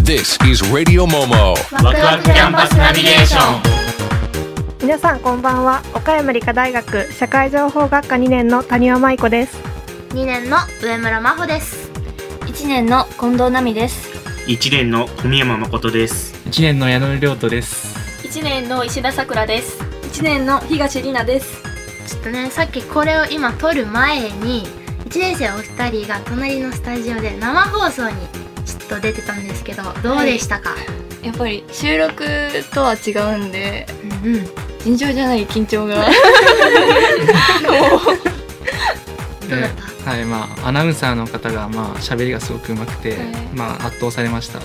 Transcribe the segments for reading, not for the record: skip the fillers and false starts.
This is Radio Momo ワクワクキャンパスナビゲーション。 皆さんこんばんは。岡山理科大学社会情報学科2年の谷尾舞子です。 2年の上村真帆です。 1年の近藤奈美です。 1年の小宮山誠です。 1年の矢野亮斗です。 1年の石田さくらです。 1年の東里奈です。 ちょっとね、さっきこれを今撮る前に1年生お二人が隣のスタジオで生放送にちょっと出てたんですけど、どうでしたか？ やっぱり収録とは違うんで、尋常じゃない緊張がどうだった？ はい、アナウンサーの方が喋りがすごく上手くて、圧倒されました。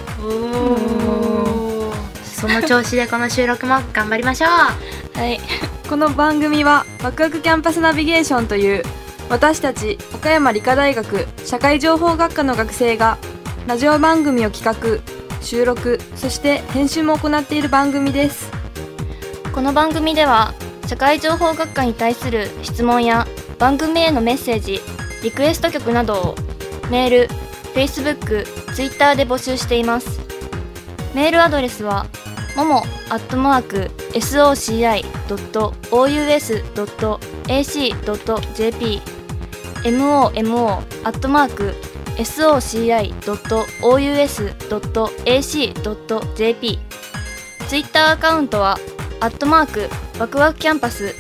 その調子でこの収録も頑張りましょう。 はい、この番組はワクワクキャンパスナビゲーションという私たち岡山理科大学社会情報学科の学生がラジオ番組を企画、収録、そして編集も行っている番組です。 この番組では社会情報学科に対する質問や番組へのメッセージ、リクエスト曲などをメール、Facebook、Twitter で募集しています。メールアドレスはmomo@soci.aus.ac.jp momo@soci.aus.ac.jp。 ツイッターアカウントはワクワクキャンパス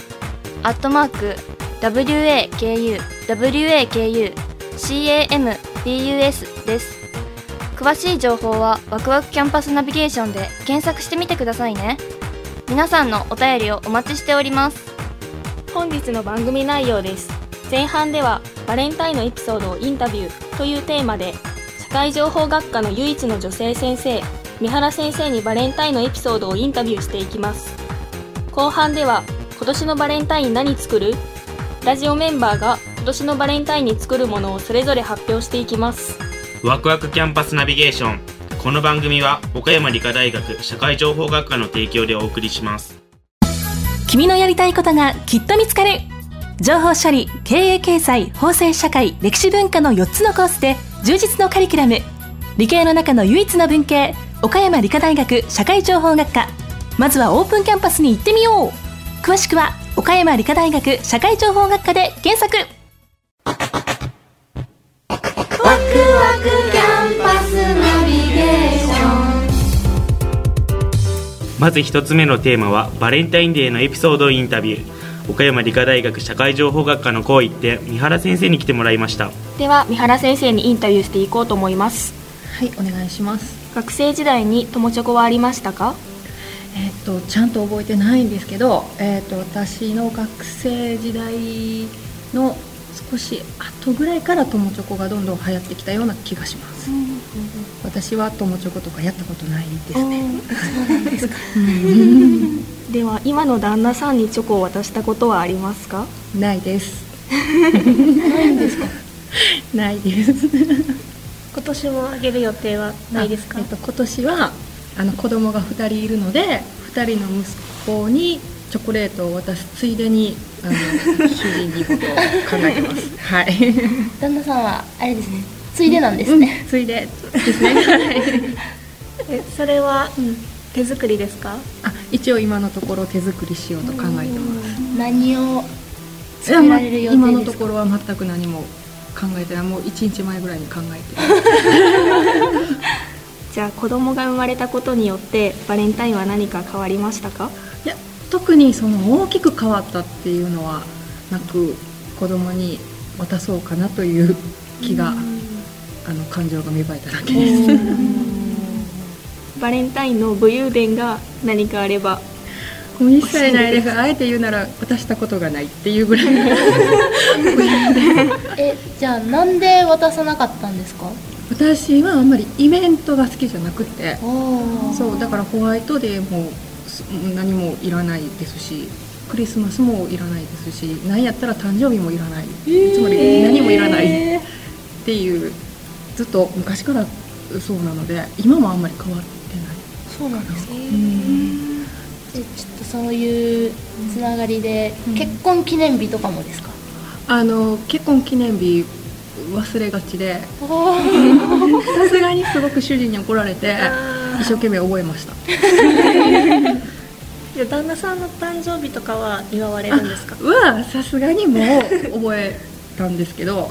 WAKUWAKUCAMPUS です。詳しい情報はワクワクキャンパスナビゲーションで検索してみてくださいね。皆さんのお便りをお待ちしております。 本日の番組内容です。前半ではバレンタインのエピソードをインタビューというテーマで、社会情報学科の唯一の女性先生、三原先生にバレンタインのエピソードをインタビューしていきます。後半では今年のバレンタイン何作る？ラジオメンバーが今年のバレンタインに作るものをそれぞれ発表していきます。 ワクワクキャンパスナビゲーション。この番組は岡山理科大学社会情報学科の提供でお送りします。 君のやりたいことがきっと見つかる。情報処理、経営経済、法制社会、歴史文化の4つのコースで充実のカリキュラム。理系の中の唯一の文系、岡山理科大学社会情報学科。まずはオープンキャンパスに行ってみよう。詳しくは岡山理科大学社会情報学科で検索。 ワクワクキャンパスナビゲーション。 まず一つ目のテーマはバレンタインデーのエピソードインタビュー。岡山理科大学社会情報学科の講義って三原先生に来てもらいました。 では三原先生にインタビューしていこうと思います。 はい、お願いします。 学生時代に友チョコはありましたか？ ちゃんと覚えてないんですけど、私の学生時代の少し後ぐらいから友チョコがどんどん流行ってきたような気がします。私は友チョコとかやったことないですね。 そうなんですか。では今の旦那さんにチョコを渡したことはありますか？ ないです。 ないんですか？ ないです。 今年もあげる予定はないですか？ 今年は子供が2人いるので、2人の息子にチョコレートを渡すついでに主人にことを考えてます。はい。 旦那さんはあれですね、ついでなんですね。 ついでですね。 それは、手作りですか？ 一応今のところ手作りしようと考えてます。 何を作られる予定ですか？ 今のところは全く何も考えてない。もう1日前ぐらいに考えてじゃあ子供が生まれたことによってバレンタインは何か変わりましたか？ いや、特にその大きく変わったっていうのはなく、子供に渡そうかなという気が感情が芽生えただけです。 バレンタインの武勇伝が何かあれば。 もう一切ないです。あえて言うなら渡したことがないっていうぐらい。 じゃあなんで渡さなかったんですか？ 私はあんまりイベントが好きじゃなくて、そうだからホワイトデーも何もいらないですし、クリスマスもいらないですし、なんやったら誕生日もいらない、つまり何もいらないっていう、ずっと昔からそうなので、今もあんまり変わってない。 そうなんですか？ちょっとそういうつながりで、結婚記念日とかもですか？ 結婚記念日忘れがちでさすがにすごく主人に怒られて一生懸命覚えました。 旦那さんの誕生日とかは祝われるんですか？ さすがにもう覚えたんですけど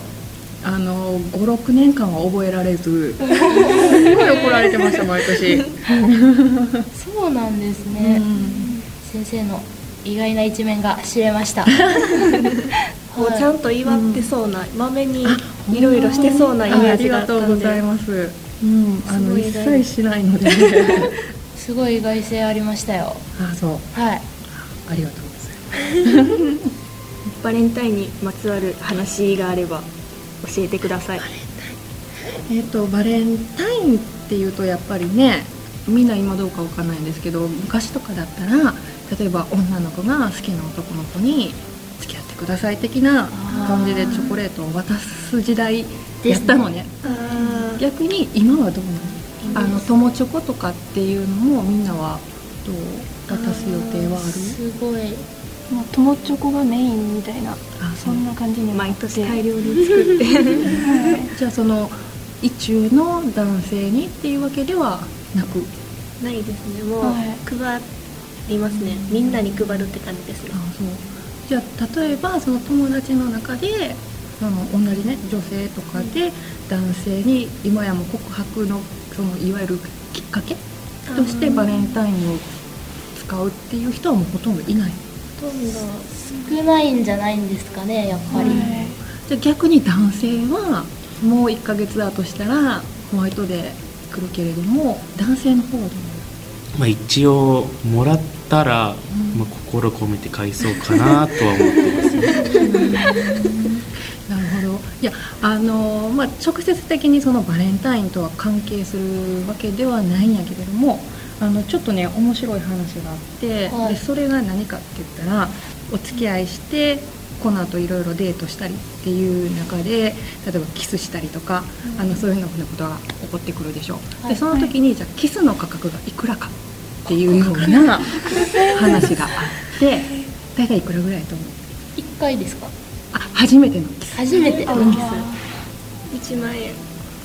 5、6年間は覚えられずすごい怒られてました毎年。 そうなんですね、先生の意外な一面が知れました。 もうちゃんと祝ってそうな、まめにいろいろしてそうなイメージがあったんで。 ありがとうございます。一切しないので、 すごい意外性ありましたよ。 そう。 はい。 ありがとうございます。 バレンタインにまつわる話があれば教えてください。 バレンタインっていうとやっぱりね、みんな今どうかわかんないんですけど、昔とかだったら例えば女の子が好きな男の子に付き合ってください的な感じでチョコレートを渡す時代やったのね。逆に今はどうなの？友チョコとかっていうのもみんなはどう渡す予定はある？ すごいもう友チョコがメインみたいな、そんな感じに毎年大量に作ってじゃあその意中の男性にっていうわけではなく？ ないですね。もう配りますね。みんなに配るって感じですね。 そう。じゃあ例えばその友達の中で同じね女性とかで男性に今やも告白のそのいわゆるきっかけとしてバレンタインを使うっていう人はもうほとんどいない。 ほとんど少ないんじゃないんですかね、やっぱり。 じゃあ逆に男性はもう1ヶ月だとしたらホワイトデー来るけれども、男性の方はどうなの？ 一応もらったら、心込めて返そうかなとは思ってますね。 なるほど。いや直接的にそのバレンタインとは関係するわけではないんやけれども、ちょっとね面白い話があって、でそれが何かって言ったら、お付き合いしてこの後いろいろデートしたりっていう中で、例えばキスしたりとか、そういうようなことが起こってくるでしょう。でその時にじゃあキスの価格がいくらかっていうような話があって、大体いくらぐらいと思う ？1回ですか？ 初めてのキス。 初めてのキス。1万円。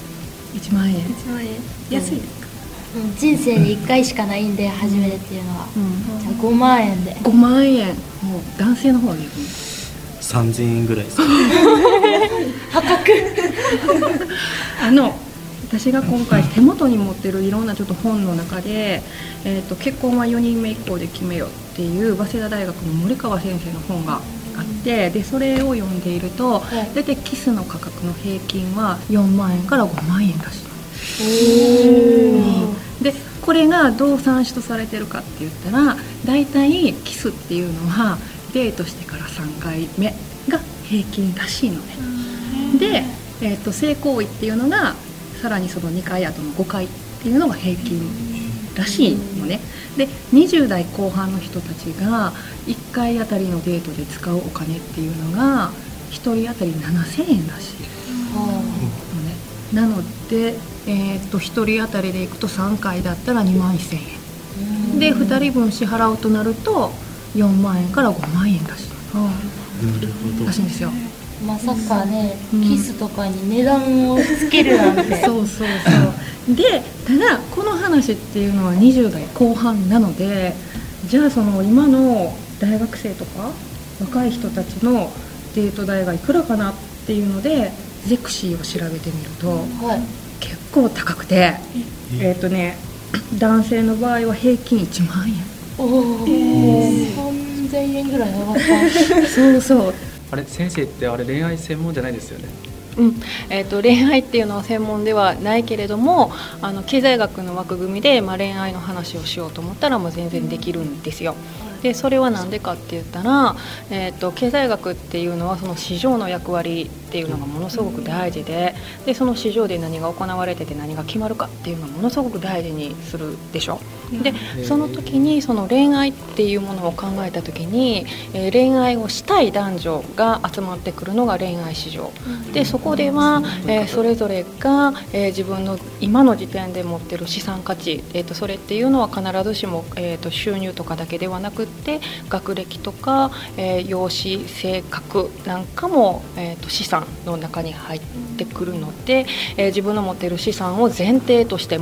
1万円。 1万円。安いですか？ 人生に1回しかないんで、初めてっていうのは。じゃあ5万円で。 5万円。もう男性の方はね。 3000円ぐらいですか？ 破格。 私が今回手元に持ってるいろんなちょっと本の中で、結婚は4人目以降で決めよっていう早稲田大学の森川先生の本があって、でそれを読んでいると、大体キスの価格の平均は4万円から5万円らしい。でこれがどう算出されてるかって言ったら、大体キスっていうのはデートしてから3回目が平均らしいのね。で、性行為っていうのがさらにその2回後の5回っていうのが平均らしいのね。で20代後半の人たちが1回あたりのデートで使うお金っていうのが1人当たり7000円らしいのね。なので、1人当たりでいくと3回だったら2万1000円で、2人分支払うとなると4万円から5万円らしいらしいんですよ。 まさかね、キスとかに値段をつけるなんて。 そうで、ただこの話っていうのは20代後半なので、じゃあその今の大学生とか若い人たちのデート代がいくらかなっていうのでゼクシーを調べてみると、結構高くて、男性の場合は平均1万円。 3000円ぐらい上がった。 そうあれ先生ってあれ恋愛専門じゃないですよね？ 恋愛っていうのは専門ではないけれども、経済学の枠組みで、恋愛の話をしようと思ったら全然できるんですよ。でそれは何でかって言ったら、経済学っていうのはその市場の役割っていうのがものすごく大事で、その市場で何が行われてて何が決まるかっていうのをものすごく大事にするでしょ。でその時にその恋愛っていうものを考えた時に、恋愛をしたい男女が集まってくるのが恋愛市場で、そこでは、それぞれが、自分の今の時点で持ってる資産価値、それっていうのは必ずしも、収入とかだけではなくって学歴とか、容姿性格なんかも、資産産の中に入ってくるので、自分の持っている資産を前提として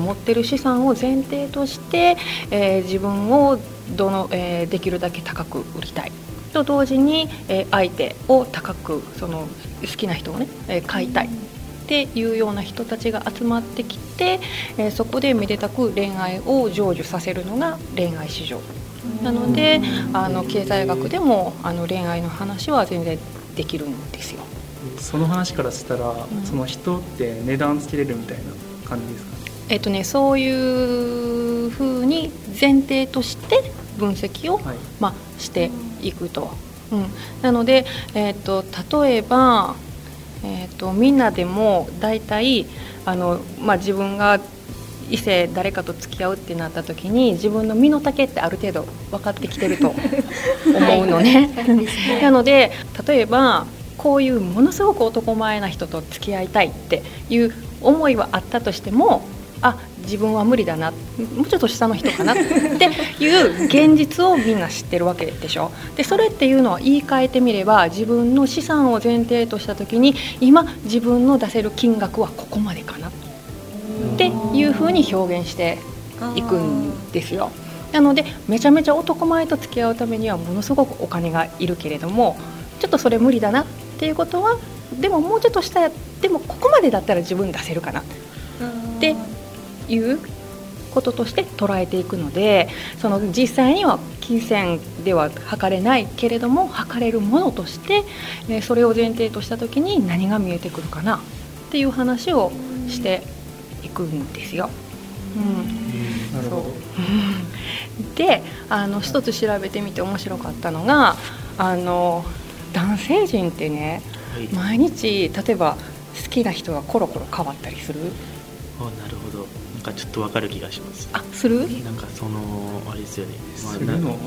自分をできるだけ高く売りたいと同時に、相手を高く好きな人をね、買いたいっていうような人たちが集まってきて、そこでめでたく恋愛を成就させるのが恋愛市場なので、経済学でも恋愛の話は全然できるんですよ。 その話からしたら、その人って値段つけれるみたいな感じですかね。 そういうふうに前提として分析を、していくと、なので、例えば、みんなでもだいたい自分が異性誰かと付き合うってなった時に自分の身の丈ってある程度分かってきてると思うのね、なので例えばこういうものすごく男前な人と付き合いたいっていう思いはあったとしても、自分は無理だな、もうちょっと下の人かなっていう現実をみんな知ってるわけでしょ。でそれっていうのは言い換えてみれば、自分の資産を前提とした時に今自分の出せる金額はここまでかなっていうふうに表現していくんですよ。なのでめちゃめちゃ男前と付き合うためにはものすごくお金がいるけれども、ちょっとそれ無理だなっていうことは、でももうちょっと下でもここまでだったら自分出せるかなっていうこととして捉えていくので、実際には金銭では測れないけれども測れるものとして、それを前提とした時に何が見えてくるかなっていう話をしていくんですよ。 なるほど。 で一つ調べてみて面白かったのが、男性陣ってね、毎日例えば好きな人がコロコロ変わったりする。 なるほど。なんかちょっと分かる気がします。 する？ なんかあれですよね。 するの？ なん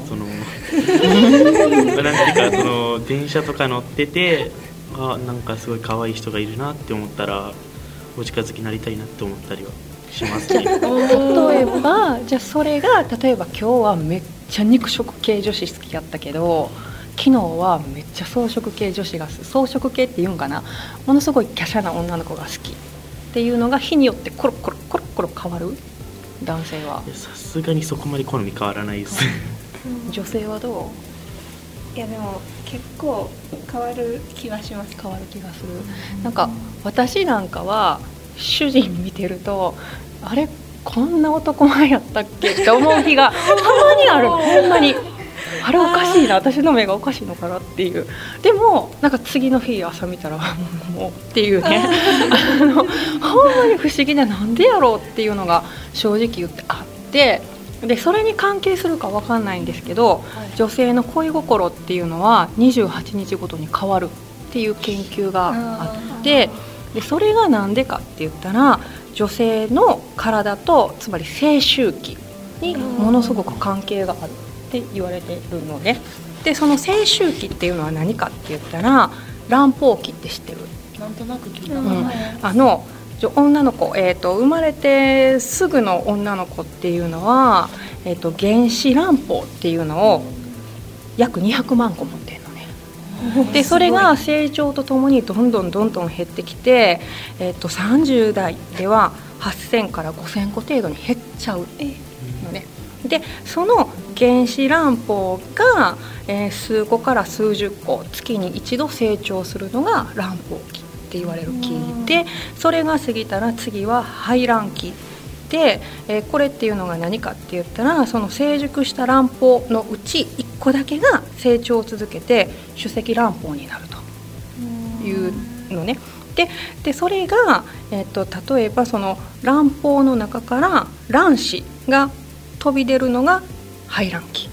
ていうか電車とか乗ってて、なんかすごい可愛い人がいるなって思ったらお近づきになりたいなって思ったりはしますね。 例えばじゃあそれが例えば今日はめっちゃ肉食系女子好きやったけど、昨日はめっちゃ草食系女子が草食系って言うんかな、ものすごい華奢な女の子が好きっていうのが日によってコロコロ変わる。男性はさすがにそこまで好み変わらないです。 女性はどう？ いやでも結構変わる気がします。 変わる気がする。なんか私なんかは主人見てると、あれこんな男前やったっけって思う日がたまにある。ほんまにあれおかしいな、私の目がおかしいのかなっていう。でもなんか次の日朝見たらもうっていうねほんまに不思議でなんでやろうっていうのが正直言ってあって、でそれに関係するか分かんないんですけど、女性の恋心っていうのは28日ごとに変わるっていう研究があって、でそれがなんでかって言ったら、女性の体とつまり青春期にものすごく関係があるって言われてるのね。でその青春期っていうのは何かって言ったら、卵胞期って知ってる？ なんとなく聞いたことない。 女の子、生まれてすぐの女の子っていうのは、原子卵胞っていうのを約200万個持ってるのね。でそれが成長とともにどんどん減ってきて、30代では8000から5000個程度に減っちゃうのね。でその原子卵胞が、数個から数十個月に一度成長するのが卵胞期って言われる期で、それが過ぎたら次は排卵期で、これっていうのが何かって言ったら、その成熟した卵胞のうち1個だけが成長を続けて主積卵胞になるというのね。でそれが、例えばその卵胞の中から卵子が飛び出るのが排卵期、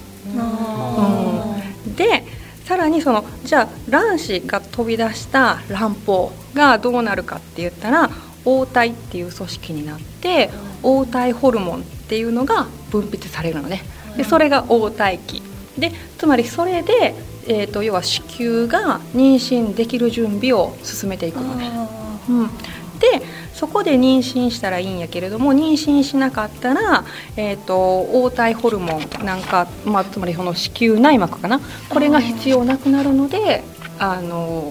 でさらにじゃあ卵子が飛び出した卵胞がどうなるかって言ったら、黄体っていう組織になって黄体ホルモンっていうのが分泌されるのね。でそれが黄体期で、つまりそれで、要は子宮が妊娠できる準備を進めていくのね。でそこで妊娠したらいいんやけれども、妊娠しなかったら、黄体ホルモンなんか、つまりその子宮内膜かな、これが必要なくなるので、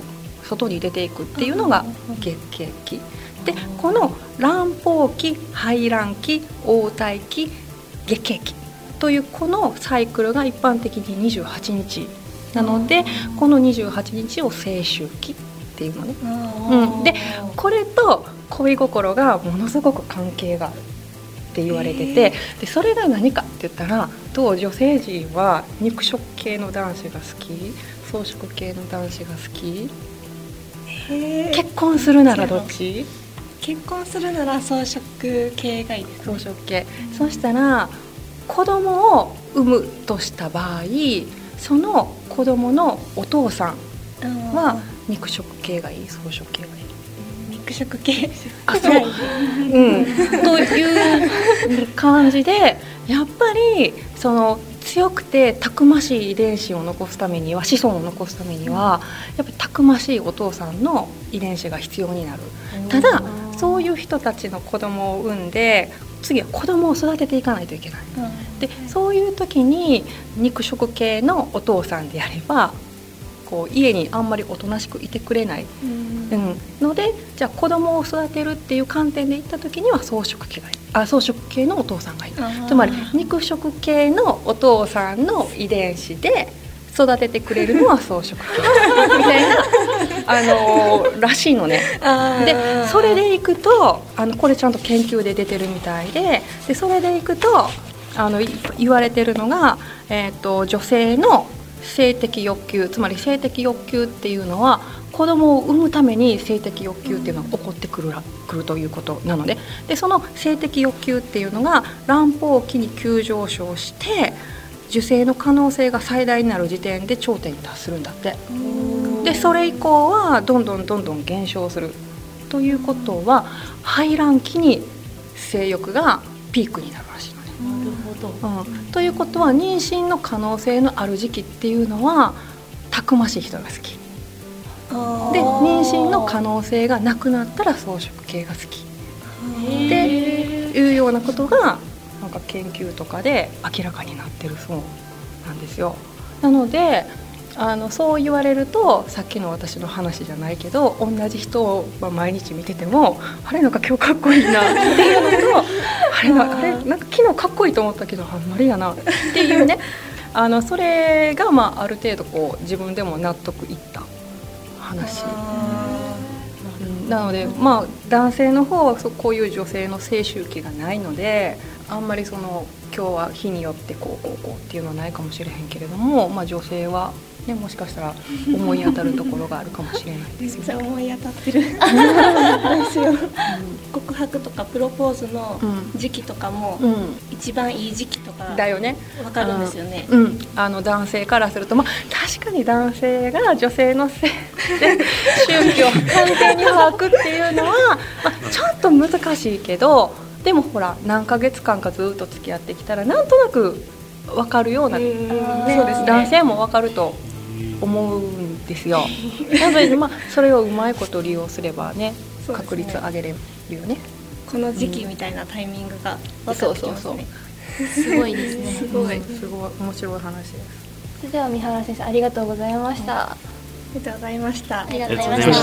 外に出ていくっていうのが月経期で、この卵胞期、排卵期、黄体期、月経期というこのサイクルが一般的に28日なので、この28日を青春期っていうのね、でこれと恋心がものすごく関係があるって言われてて、でそれが何かって言ったら、当女性陣は肉食系の男子が好き、草食系の男子が好き、結婚するならどっち？ 結婚するなら草食系がいいです。 草食系。そしたら子供を産むとした場合、その子供のお父さんは肉食系がいい、草食系がいい？ 肉食系。 あ、そう。という感じで、やっぱりその強くてたくましい遺伝子を残すためには、子孫を残すためにはやっぱりたくましいお父さんの遺伝子が必要になる。ただそういう人たちの子供を産んで、次は子供を育てていかないといけない。でそういう時に肉食系のお父さんであれば、こう家にあんまりおとなしくいてくれない、ので、じゃあ子供を育てるっていう観点でいった時には草食系がいい。草食系のお父さんがいい。つまり肉食系のお父さんの遺伝子で育ててくれるのは草食系みたいならしいのね。でそれでいくとこれちゃんと研究で出てるみたいで、それでいくと言われてるのが、女性の性的欲求、つまり性的欲求っていうのは子供を産むために性的欲求っていうのが起こってくるということなので、その性的欲求っていうのが卵胞期に急上昇して受精の可能性が最大になる時点で頂点に達するんだって。でそれ以降はどんどん減少するということは、排卵期に性欲がピークになるらしいのね。 なるほど。 ということは、妊娠の可能性のある時期っていうのはたくましい人が好きで、妊娠の可能性がなくなったら草食系が好きっていうようなことがなんか研究とかで明らかになってるそうなんですよ。なのでそう言われると、さっきの私の話じゃないけど、同じ人を毎日見てても、あれなんか今日かっこいいなっていうのとあれなんか昨日かっこいいと思ったけどあんまりやなっていうねそれがある程度こう自分でも納得いった話なので、男性の方はこういう女性の性周期がないので、あんまり今日は日によってこうっていうのはないかもしれへんけれども、女性は、ね、もしかしたら思い当たるところがあるかもしれないですよね。 めっちゃ思い当たってるですよ。告白とかプロポーズの時期とかも、一番いい時期とかだよね、 分かるんですよね。 男性からすると、確かに男性が女性の性周期を完全に把握っていうのは、ちょっと難しいけど、でもほら何ヶ月間かずっと付き合ってきたらなんとなく分かるような、そうですね、男性も分かると思うんですよ。なので、それをうまいこと利用すればね、確率上げれるよね。 この時期みたいなタイミングが分かってきますね。 すごいですね。 すごい面白い話です。 それでは三原先生、ありがとうございました。 ありがとうございました。 ありがとうございました。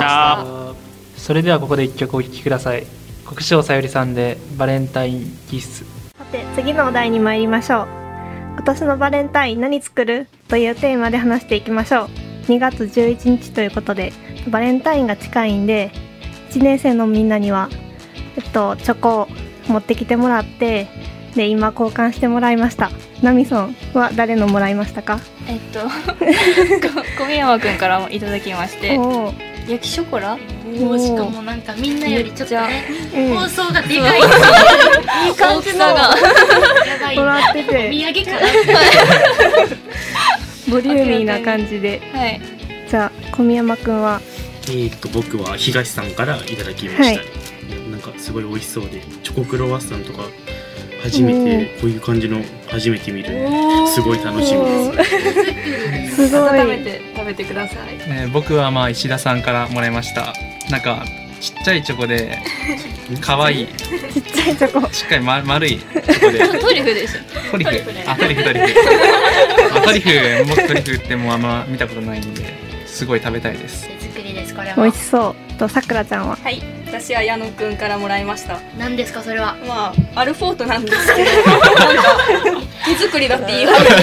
それではここで一曲お聴きください。国生さゆりさんでバレンタインキッス。 さて次のお題に参りましょう。今年のバレンタイン何作るというテーマで話していきましょう。2月11日ということでバレンタインが近いんで、1年生のみんなにはチョコを持ってきてもらって、で今交換してもらいました。ナミソンは誰のもらいましたか？ 小宮山くんからもいただきまして、焼きショコラ、 しかもなんかみんなよりちょっとね、放送がでかいいい感じのやばいもらってて、 お土産かなボリューミーな感じで、じゃあ小宮山くんは？ 僕は東さんからいただきました。なんかすごい美味しそうで、チョコクロワッサンとか初めてこういう感じの初めて見るんですごい楽しみです。 すごい。 温めて食べてください。 僕は石田さんからもらいました。なんかちっちゃいチョコで可愛いちっちゃいチョコ、 しっかり丸いチョコでトリュフでしょ。 トリュフもトリュフってもうあんま見たことないんで、すごい食べたいです。 手作りですですか？ 美味しそう。とさくらちゃんは？ はい、私は矢野くんからもらいました。 何ですかそれは？ まあアルフォートなんですけどなんか手作りだって言い張るん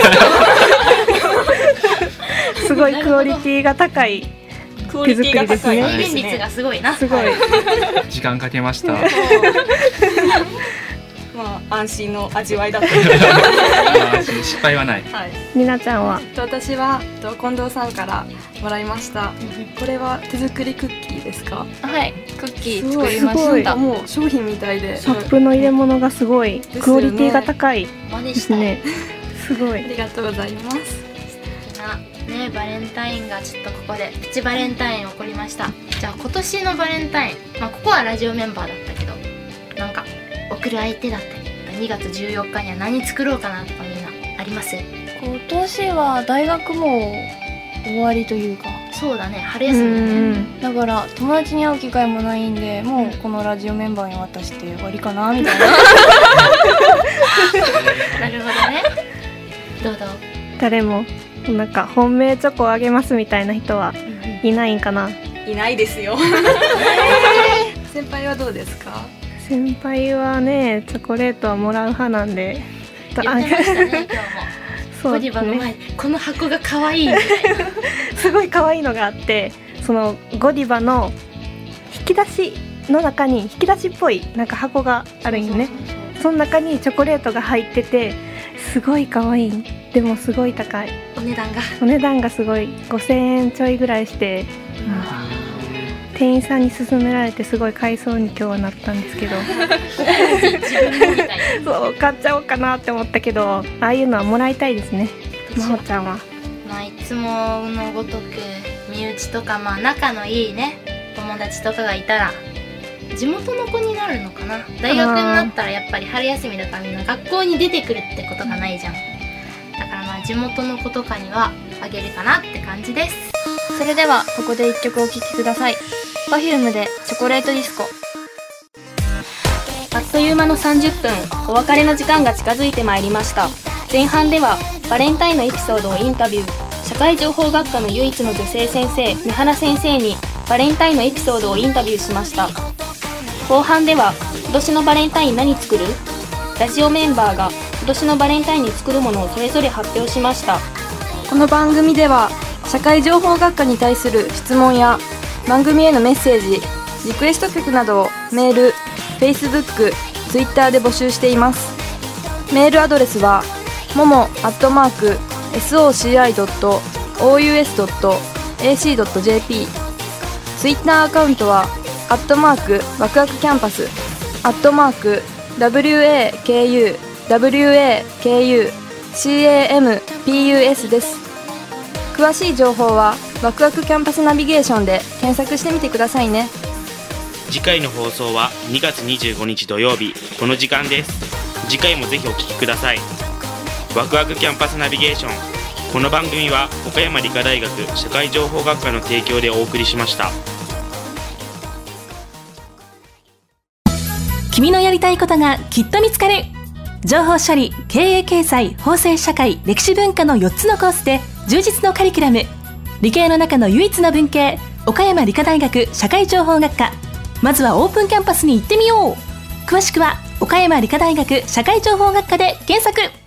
ですすごいクオリティが高いクオリティが高い再現率がすごいな。 すごい時間かけましたまあ安心の味わいだった失敗はない。 はい。 りなちゃんは？ 私は近藤さんからもらいました。これは手作りクッキーですか？ はい、クッキー作りました。 もう商品みたいでサップの入れ物がすごいクオリティが高いですね。すごい。 ありがとうございます。素敵なね、バレンタインがちょっとここでプチバレンタイン起こりました。じゃあ今年のバレンタイン、ここはラジオメンバーだったけど、なんか送る相手だったり2月14日には何作ろうかなとかみんなあります？ 今年は大学も終わりというか、 そうだね、春休みね。 だから友達に会う機会もないんで、もうこのラジオメンバーに渡して終わりかなみたいななるほどね。どう？ 誰もなんか本命チョコをあげますみたいな人はいないんかな？ いないですよ先輩はどうですか？ 先輩はね、チョコレートはもらう派なんで。 言ってましたね、今日も。 そうゴディバの前でこの箱が可愛いみたいなすごい可愛いのがあって、そのゴディバの引き出しの中に引き出しっぽいなんか箱があるんよね。その中にチョコレートが入っててすごい可愛い。でもすごい高い。 お値段がすごい5000円ちょいぐらいして、店員さんに勧められてすごい買いそうに今日はなったんですけどそう買っちゃおうかなって思ったけど、ああいうのはもらいたいですね。まほちゃんは？ いつものごとく身内とか仲のいいね友達とかがいたら地元の子になるのかな。大学になったらやっぱり春休みだからみんな学校に出てくるってことがないじゃん。だから地元の子とかにはあげるかなって感じです。 それではここで1曲お聴きください。Perfume でチョコレートディスコ。 あっという間の30分、お別れの時間が近づいてまいりました。前半ではバレンタインのエピソードをインタビュー、社会情報学科の唯一の女性先生三原先生にバレンタインのエピソードをインタビューしました。後半では今年のバレンタイン何作る？ラジオメンバーが今年のバレンタインに作るものをそれぞれ発表しました。 この番組では社会情報学科に対する質問や番組へのメッセージ、リクエスト曲などをメール、Facebook、Twitter で募集しています。メールアドレスはmomo@soci.ou.ac.jp、 Twitter アカウントはワクワクキャンパス、WAKUWAKUCAMPUS です。詳しい情報はワクワクキャンパスナビゲーションで検索してみてくださいね。 次回の放送は2月25日土曜日この時間です。次回もぜひお聞きください。ワクワクキャンパスナビゲーション、この番組は岡山理科大学社会情報学科の提供でお送りしました。 君のやりたいことがきっと見つかる。情報処理、経営経済、法制社会、歴史文化の4つのコースで充実のカリキュラム。理系の中の唯一の文系、岡山理科大学社会情報学科。まずはオープンキャンパスに行ってみよう。詳しくは岡山理科大学社会情報学科で検索。